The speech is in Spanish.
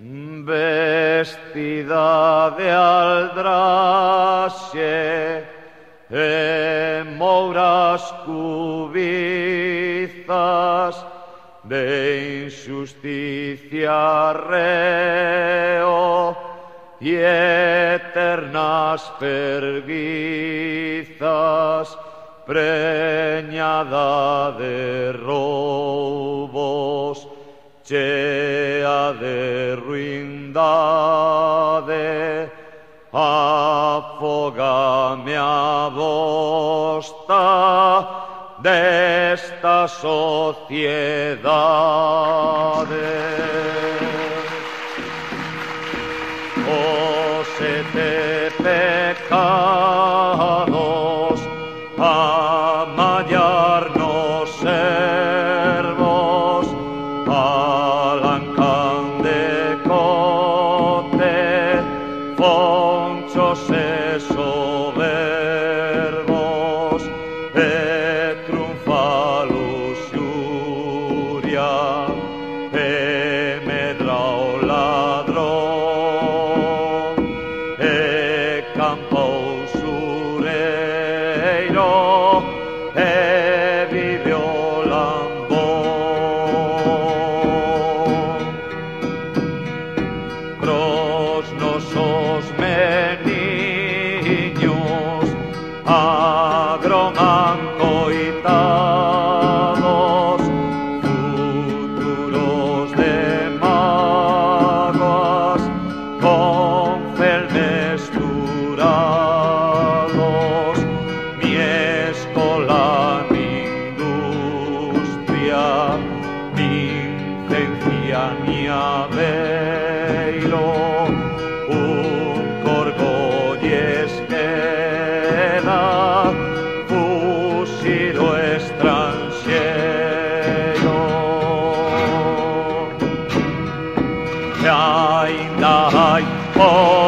vestida de aldraxe e mouras cubizas, de injusticia reo y eternas perguizas, preñada de roubos, chea de ruindade, afogame a bosta desta sociedade. Os sete pecados a mallar nos servos, alancan de cote, fonchos e soberbos, e triunfa luxuria, e medra o ladrón, e campa o usureiro, e vive o lambón. Pros nosos meniños agroman coitados, futuros de mágoas con fel mesturados, mi escola, mi industria, mi ciencia, mi aveiro, un corgollez queda, fusido estranxeiro. E ainda hai